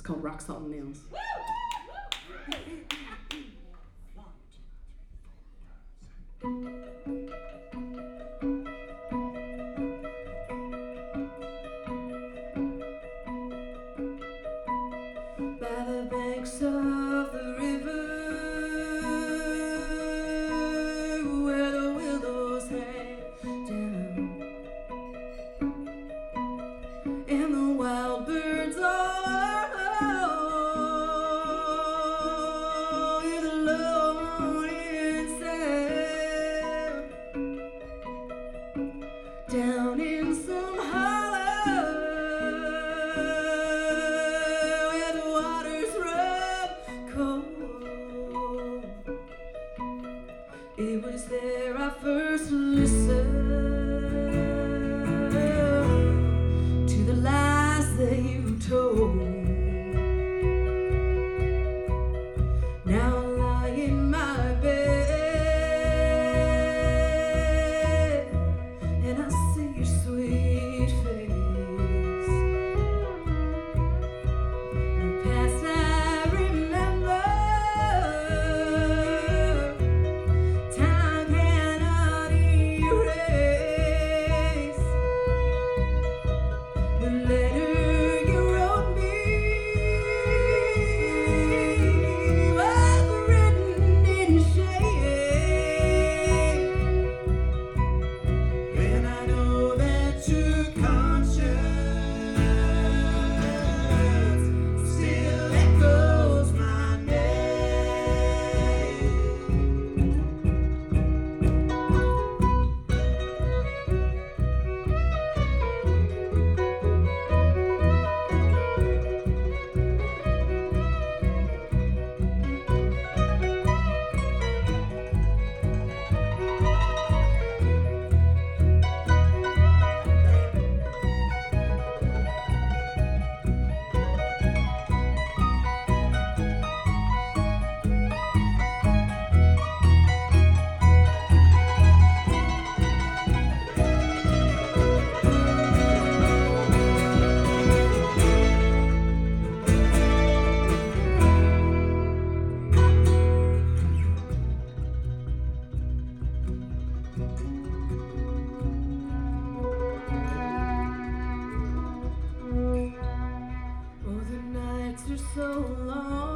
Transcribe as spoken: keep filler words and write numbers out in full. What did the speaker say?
called Rock Salt and Nails. By the banks of the river, where the willows hang down, and the wild birds are in the low morning sound, down in some hollow where the waters run cold. It was there I first listened to the lies that you told. Now I lie in my bed and I see your sweet face. The past I remember, time cannot erase. The letter you wrote me was written in shame, and I know that your conscience still echoes my name. Oh, the nights are so long.